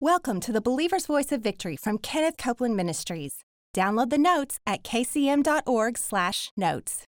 Welcome to the Believer's Voice of Victory from Kenneth Copeland Ministries. Download the notes at kcm.org/notes.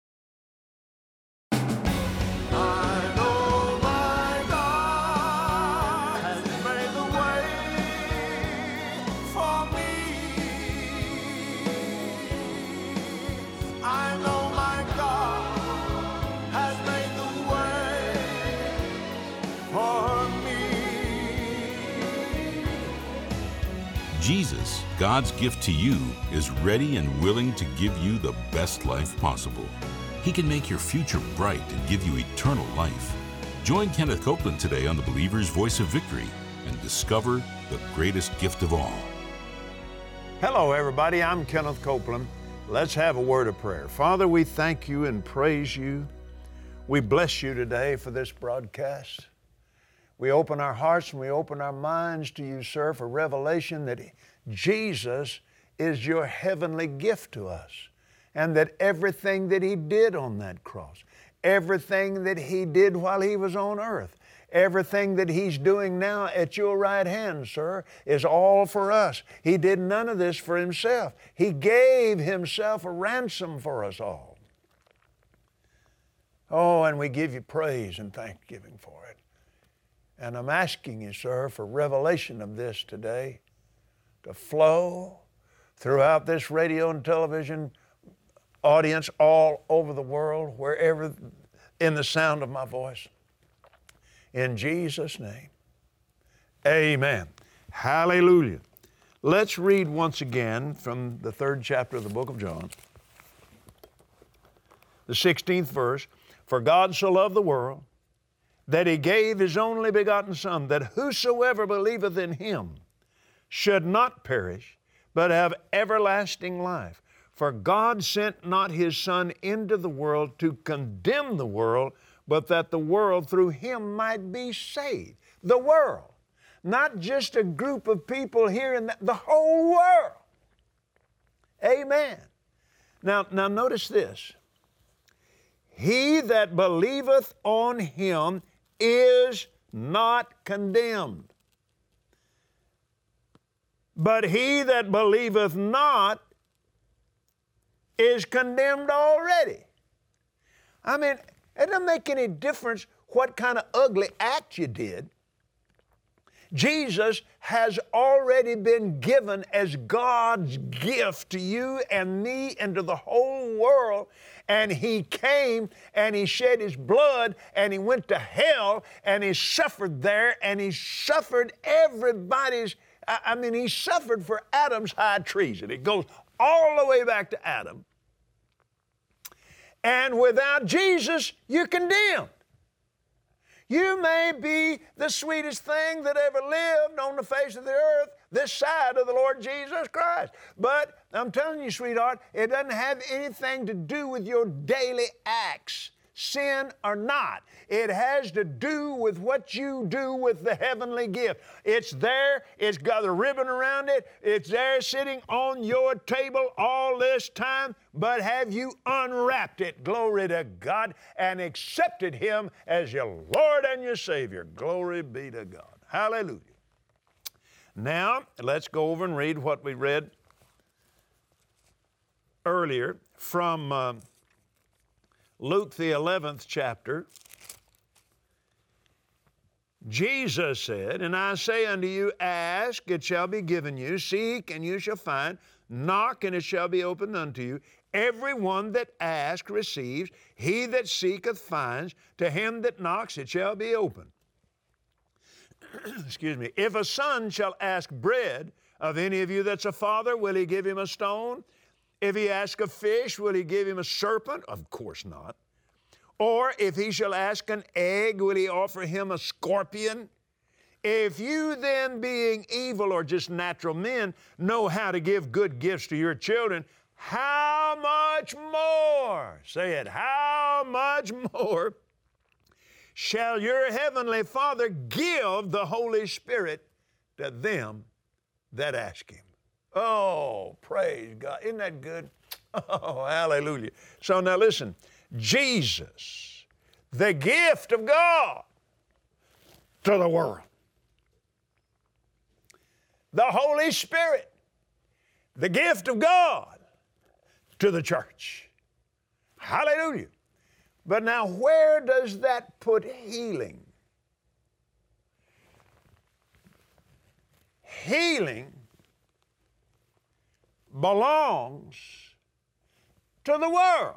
Jesus, God's gift to you, is ready and willing to give you the best life possible. He can make your future bright and give you eternal life. Join Kenneth Copeland today on the Believer's Voice of Victory and discover the greatest gift of all. Hello, everybody. I'm Kenneth Copeland. Let's have a word of prayer. Father, we thank you and praise you. We bless you today for this broadcast. We open our hearts and we open our minds to you, sir, for revelation that Jesus is your heavenly gift to us, and that everything that He did on that cross, everything that He did while He was on earth, everything that He's doing now at your right hand, sir, is all for us. He did none of this for Himself. He gave Himself a ransom for us all. Oh, and we give you praise and thanksgiving for it. And I'm asking you, sir, for revelation of this today to flow throughout this radio and television audience all over the world, wherever in the sound of my voice. In Jesus' name, amen. Hallelujah. Let's read once again from the 3rd chapter of the book of John, the 16th verse. For God so loved the world, that He gave His only begotten Son, that whosoever believeth in Him should not perish, but have everlasting life. For God sent not His Son into the world to condemn the world, but that the world through Him might be saved. The world, not just a group of people here in the whole world. Amen. Now notice this. He that believeth on Him is not condemned. But he that believeth not is condemned already. I mean, it doesn't make any difference what kind of ugly act you did. Jesus has already been given as God's gift to you and me and to the whole world. And He came and He shed His blood and He went to hell and He suffered there and He suffered He suffered for Adam's high treason. It goes all the way back to Adam. And without Jesus, you're condemned. You may be the sweetest thing that ever lived on the face of the earth this side of the Lord Jesus Christ. But I'm telling you, sweetheart, it doesn't have anything to do with your daily acts, sin or not. It has to do with what you do with the heavenly gift. It's there, it's got a ribbon around it, it's there sitting on your table all this time, but have you unwrapped it, glory to God, and accepted Him as your Lord and your Savior? Glory be to God. Hallelujah. Now, let's go over and read what we read earlier from Luke, the 11th chapter. Jesus said, and I say unto you, ask, it shall be given you. Seek, and you shall find. Knock, and it shall be opened unto you. Every one that asks receives. He that seeketh finds. To him that knocks it shall be opened. Excuse me. If a son shall ask bread of any of you that's a father, will he give him a stone? If he ask a fish, will he give him a serpent? Of course not. Or if he shall ask an egg, will he offer him a scorpion? If you then, being evil or just natural men, know how to give good gifts to your children, how much more, say it, how much more shall your heavenly Father give the Holy Spirit to them that ask Him? Oh, praise God. Isn't that good? Oh, hallelujah. So now listen, Jesus, the gift of God to the world. the Holy Spirit, the gift of God, to the church. Hallelujah. But now, where does that put healing? Healing belongs to the world.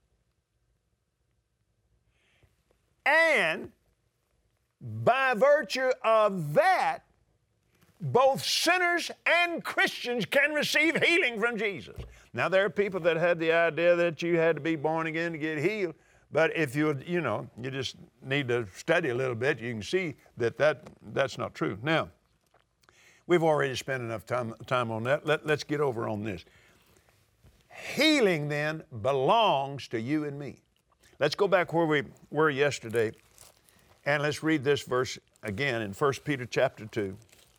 And by virtue of that, both sinners and Christians can receive healing from Jesus. Now, there are people that had the idea that you had to be born again to get healed, but if you just need to study a little bit, you can see that's not true. Now, we've already spent enough time on that. Let's get over on this. Healing then belongs to you and me. Let's go back where we were yesterday, and let's read this verse again in 1 Peter chapter 2.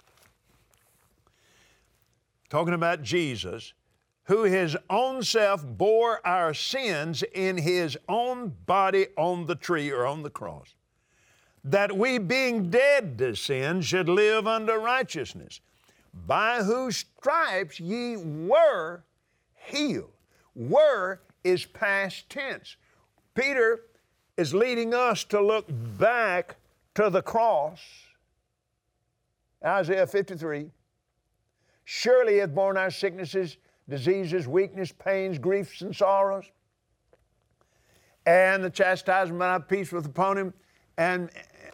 Talking about Jesus, who his own self bore our sins in his own body on the tree or on the cross, that we being dead to sin should live unto righteousness, by whose stripes ye were healed. Were is past tense. Peter is leading us to look back to the cross. Isaiah 53. Surely he hath borne our sicknesses, diseases, weakness, pains, griefs, and sorrows. And the chastisement of our peace was upon him, and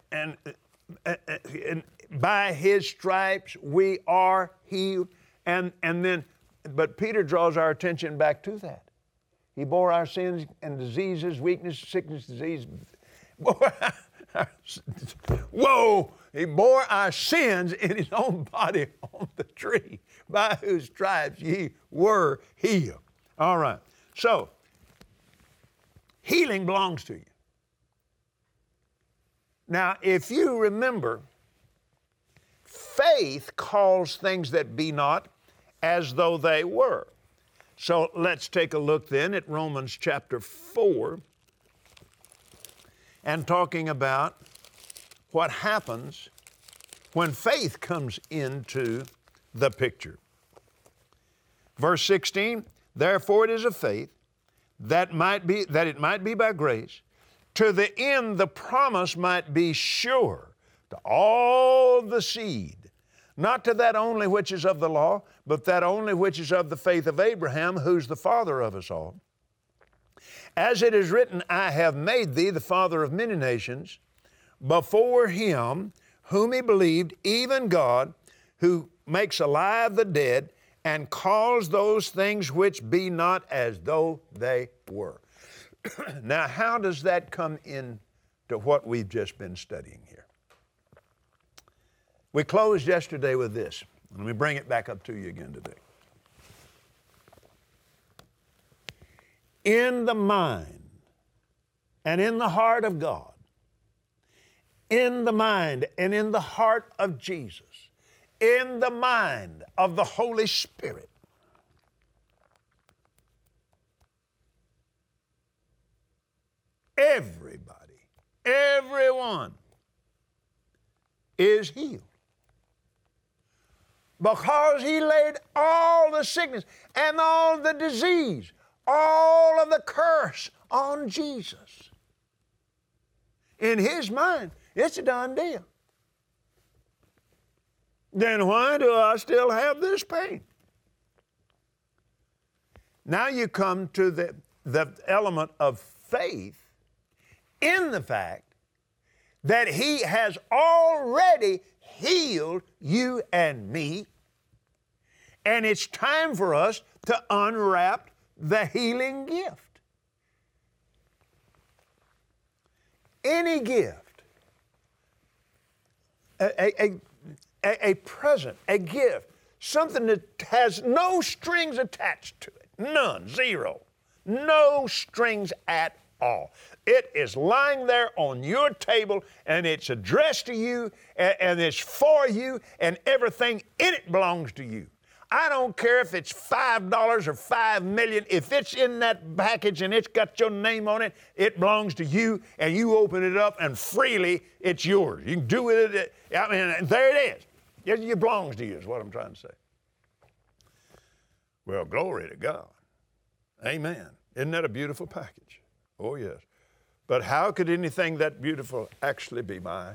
by his stripes we are healed. But Peter draws our attention back to that. He bore our sins and diseases, weakness, sickness, disease. Whoa! He bore our sins in his own body on the tree, by whose stripes ye were healed. All right. So, healing belongs to you. Now, if you remember, faith calls things that be not as though they were. So let's take a look then at Romans chapter 4 and talking about what happens when faith comes into the picture. Verse 16, therefore it is of faith that it might be by grace, to the end the promise might be sure to all the seed, not to that only which is of the law, but that only which is of the faith of Abraham, who's the father of us all. As it is written, I have made thee the father of many nations, before him whom he believed, even God, who makes alive the dead, and calls those things which be not as though they were. Now, how does that come into what we've just been studying here? We closed yesterday with this. Let me bring it back up to you again today. In the mind and in the heart of God, in the mind and in the heart of Jesus, in the mind of the Holy Spirit, everybody, everyone is healed. Because he laid all the sickness and all the disease, all of the curse on Jesus. In his mind, it's a done deal. Then why do I still have this pain? Now you come to the element of faith in the fact that he has already healed you and me, and it's time for us to unwrap the healing gift. Any gift, a present, a gift, something that has no strings attached to it, none, zero, no strings at all. It is lying there on your table, and it's addressed to you, and it's for you, and everything in it belongs to you. I don't care if it's $5 or $5 million. If it's in that package and it's got your name on it, it belongs to you, and you open it up, and freely it's yours. You can do with it. I mean, there it is. It belongs to you is what I'm trying to say. Well, glory to God. Amen. Isn't that a beautiful package? Oh, yes. But how could anything that beautiful actually be mine?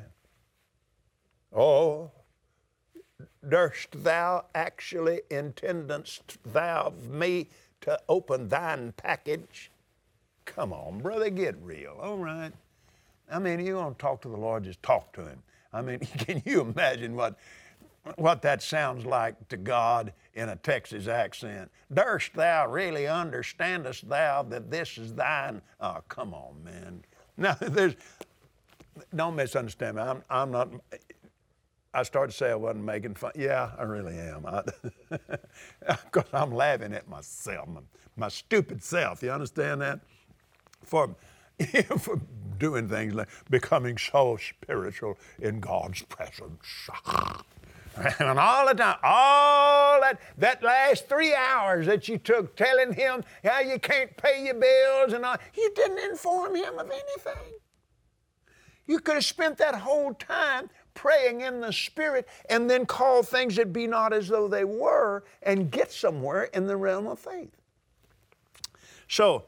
Oh, durst thou actually intendest thou me to open thine package? Come on, brother, get real, all right? I mean, you want to talk to the Lord, just talk to him. I mean, can you imagine what that sounds like to God in a Texas accent? Durst thou really understandest thou that this is thine? Oh, come on, man. Now, don't misunderstand me. I'm not, I started to say I wasn't making fun. Yeah, I really am. Because I'm laughing at myself, my stupid self. You understand that? For doing things like becoming so spiritual in God's presence. And all the time, all that last 3 hours that you took telling him how you can't pay your bills and all, you didn't inform him of anything. You could have spent that whole time praying in the Spirit and then call things that be not as though they were and get somewhere in the realm of faith. So,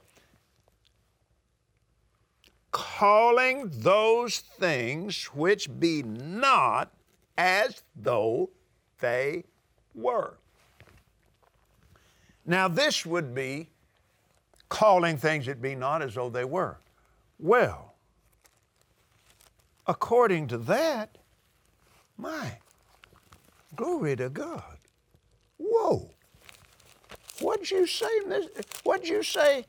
calling those things which be not as though they were. Now, this would be calling things that be not as though they were. Well, according to that, my, glory to God. Whoa. What'd you say? What'd you say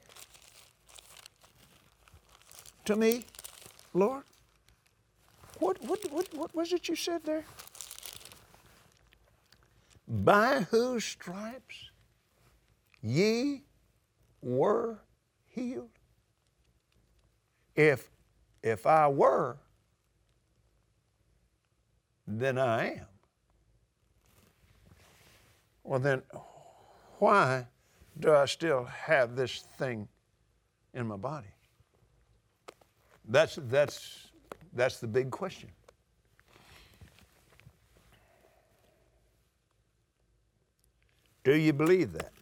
to me, Lord? What was it you said there? By whose stripes ye were healed? If I were, then I am. Well, then why do I still have this thing in my body? That's the big question. Do you believe that?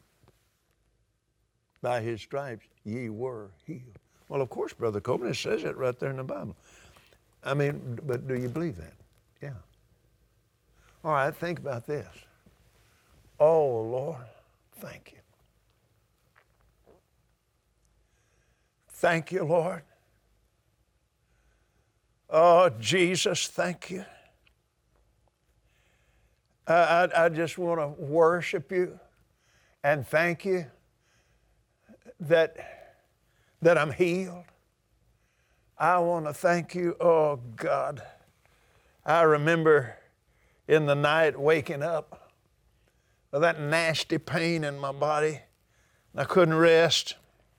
By his stripes ye were healed. Well, of course, Brother Copeland, it says it right there in the Bible. I mean, but do you believe that? Yeah. All right, think about this. Oh, Lord, thank you. Thank you, Lord. Oh, Jesus, thank you. I just want to worship you and thank you that I'm healed. I want to thank you, oh God. I remember in the night waking up with that nasty pain in my body. I couldn't rest.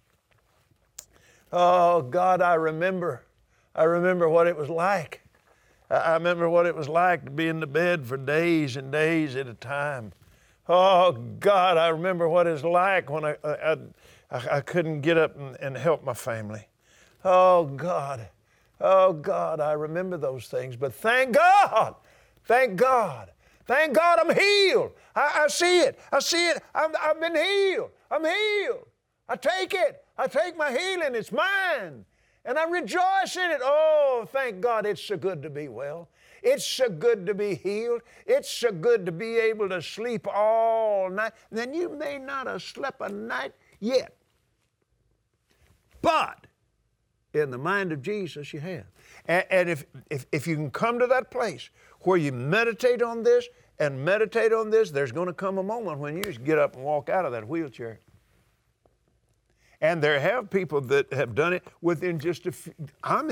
Oh God, I remember what it was like. I remember what it was like to be in the bed for days and days at a time. Oh, God, I remember what it was like when I couldn't get up and help my family. Oh, God, I remember those things. But thank God I'm healed. I see it. I've been healed. I'm healed. I take it. I take my healing. It's mine. And I rejoice in it. Oh, thank God, it's so good to be well. It's so good to be healed. It's so good to be able to sleep all night. Then you may not have slept a night yet. But in the mind of Jesus, you have. And if you can come to that place where you meditate on this and meditate on this, there's going to come a moment when you just get up and walk out of that wheelchair. And there have people that have done it within just a few,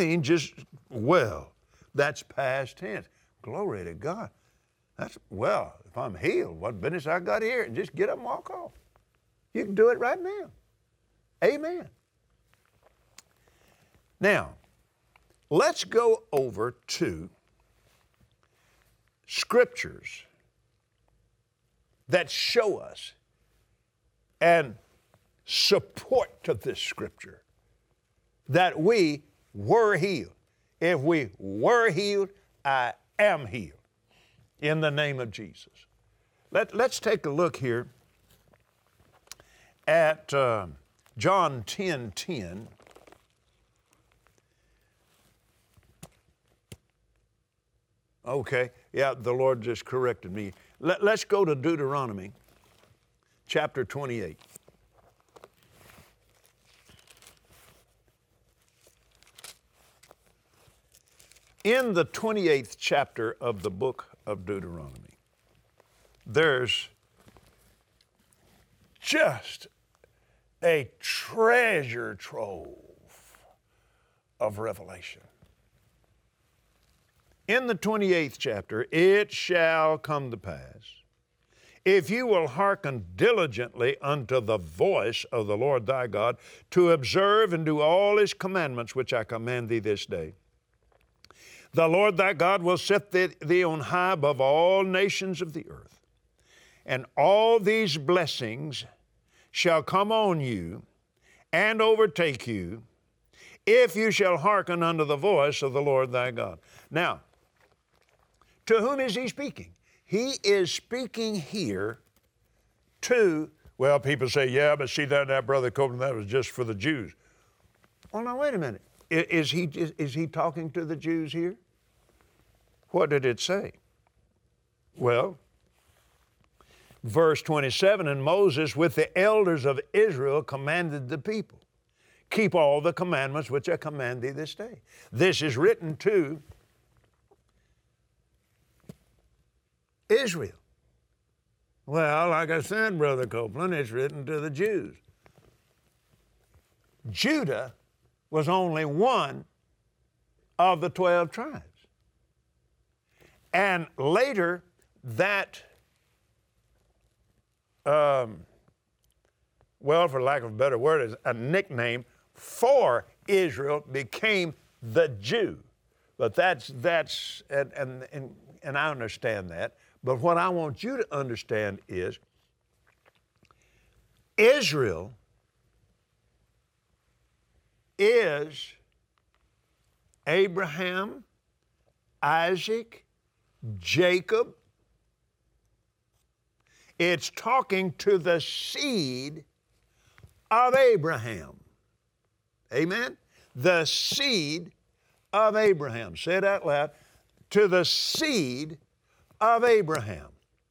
that's past tense. Glory to God. If I'm healed, what business I got here? And just get up and walk off. You can do it right now. Amen. Now, let's go over to scriptures that show us and support to this scripture that we were healed. If we were healed, I am healed. in the name of Jesus. Let's take a look here at John 10:10. Okay, yeah, the Lord just corrected me. Let's go to Deuteronomy chapter 28. In the 28th chapter of the book of Deuteronomy, there's just a treasure trove of revelation. In the 28th chapter, it shall come to pass, if you will hearken diligently unto the voice of the Lord thy God, to observe and do all his commandments which I command thee this day, the Lord thy God will set thee on high above all nations of the earth, and all these blessings shall come on you and overtake you, if you shall hearken unto the voice of the Lord thy God. Now, to whom is he speaking? He is speaking here to, well, people say, yeah, but see that Brother Copeland, that was just for the Jews. Well, now, wait a minute. Is he talking to the Jews here? What did it say? Well, verse 27, and Moses with the elders of Israel commanded the people, keep all the commandments which I command thee this day. This is written to Israel. Well, like I said, Brother Copeland, it's written to the Jews. Judah was only one of the 12 tribes. And later, that, well, for lack of a better word, is a nickname for Israel became the Jew. But that's and I understand that. But what I want you to understand is Israel is Abraham, Isaac, Jacob. It's talking to the seed of Abraham. Amen? The seed of Abraham. Say it out loud. To the seed of Abraham.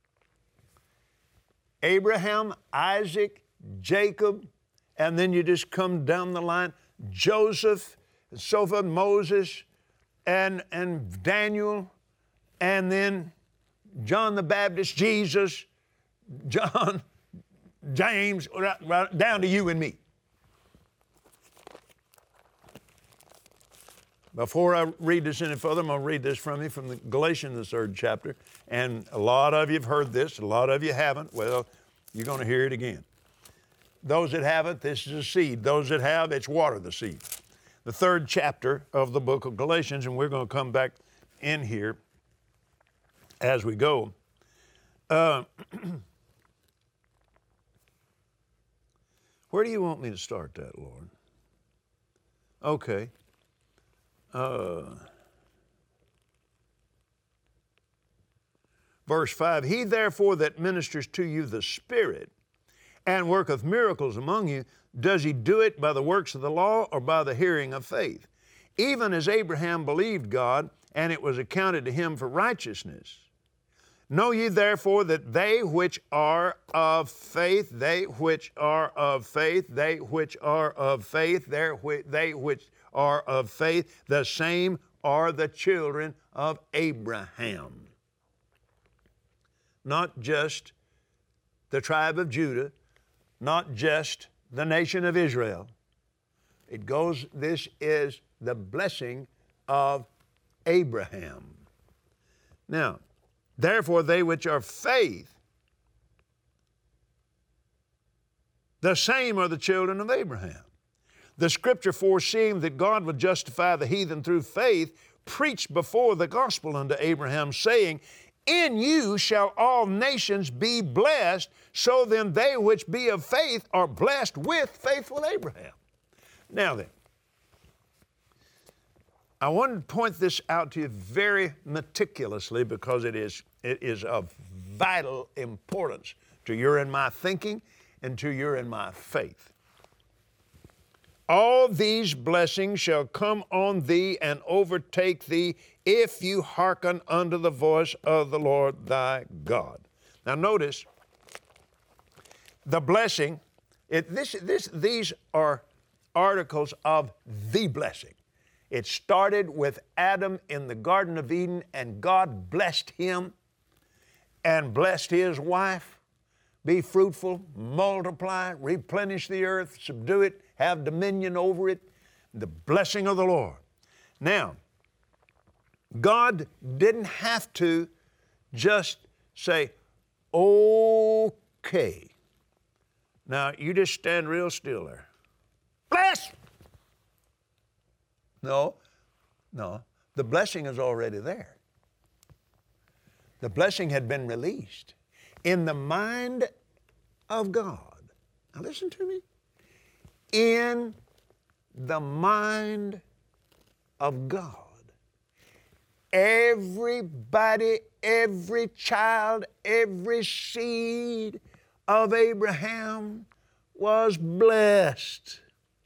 Abraham, Isaac, Jacob, and then you just come down the line. Joseph, and so forth, Moses, and Daniel, and then John the Baptist, Jesus, John, James, right down to you and me. Before I read this any further, I'm going to read this from you from the Galatians, the 3rd chapter. And a lot of you have heard this, a lot of you haven't. Well, you're going to hear it again. Those that haven't, this is a seed. Those that have, it's water the seed. The 3rd chapter of the book of Galatians, and we're going to come back in here as we go. Where do you want me to start that, Lord? Okay. Verse 5, he therefore that ministers to you the Spirit and worketh miracles among you, does he do it by the works of the law or by the hearing of faith? Even as Abraham believed God, and it was accounted to him for righteousness. Know ye therefore that they which are of faith, they which are of faith, they which are of faith, they which are of faith, the same are the children of Abraham. Not just the tribe of Judah, not just the nation of Israel. It goes, this is the blessing of Abraham. Now, therefore they which are faith, the same are the children of Abraham. The Scripture, foreseeing that God would justify the heathen through faith, preached before the gospel unto Abraham, saying, in you shall all nations be blessed. So then they which be of faith are blessed with faithful Abraham. Now then, I want to point this out to you very meticulously because it is of vital importance to your and my thinking and to your and my faith. All these blessings shall come on thee and overtake thee if you hearken unto the voice of the Lord thy God. Now notice, the blessing, these are articles of the blessing. It started with Adam in the Garden of Eden, and God blessed him and blessed his wife. Be fruitful, multiply, replenish the earth, subdue it, have dominion over it. The blessing of the Lord. Now, God didn't have to just say, okay. Now, you just stand real still there. Bless! No. The blessing is already there. The blessing had been released in the mind of God. Now listen to me. In the mind of God. Everybody, every child, every seed of Abraham was blessed.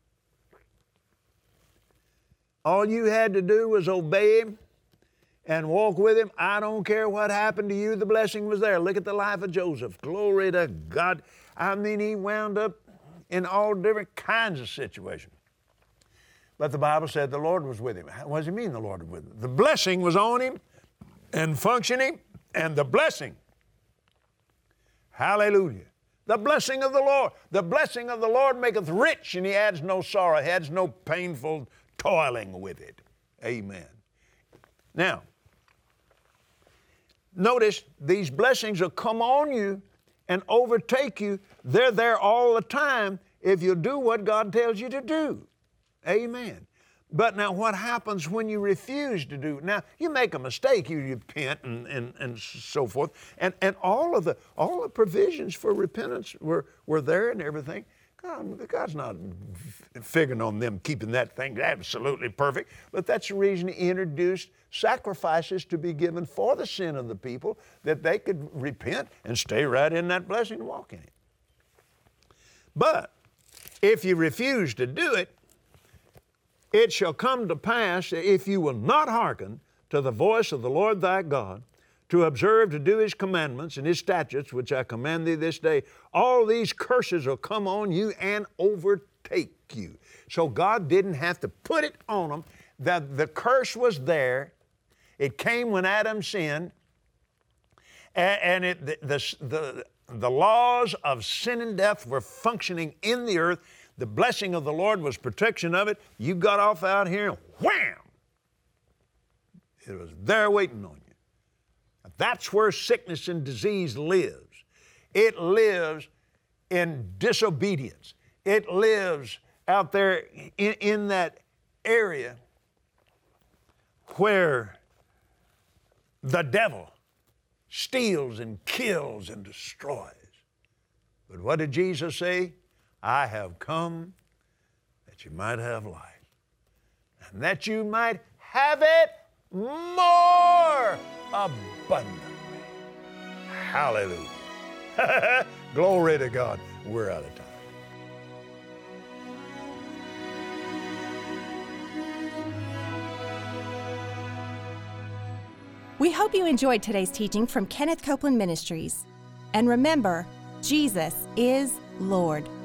All you had to do was obey him and walk with him. I don't care what happened to you, the blessing was there. Look at the life of Joseph. Glory to God. I mean, he wound up in all different kinds of situations. But the Bible said the Lord was with him. What does it mean the Lord was with him? The blessing was on him and functioning, and the blessing. Hallelujah. The blessing of the Lord. The blessing of the Lord maketh rich, and he adds no sorrow. He adds no painful toiling with it. Amen. Now, notice these blessings will come on you and overtake you. They're there all the time if you do what God tells you to do. Amen. But now what happens when you refuse to do? Now, you make a mistake, you repent and so forth, and all the provisions for repentance were there and everything. God's not figuring on them keeping that thing absolutely perfect, but that's the reason he introduced sacrifices to be given for the sin of the people, that they could repent and stay right in that blessing and walk in it. But if you refuse to do it, it shall come to pass, if you will not hearken to the voice of the Lord thy God, to observe to do his commandments and his statutes, which I command thee this day, all these curses will come on you and overtake you. So God didn't have to put it on them. That the curse was there. It came when Adam sinned, and the laws of sin and death were functioning in the earth. The blessing of the Lord was protection of it. You got off out here, and wham! It was there waiting on you. That's where sickness and disease lives. It lives in disobedience. It lives out there in that area where the devil steals and kills and destroys. But what did Jesus say? I have come that you might have life, and that you might have it more abundantly. Hallelujah. Glory to God. We're out of time. We hope you enjoyed today's teaching from Kenneth Copeland Ministries. And remember, Jesus is Lord.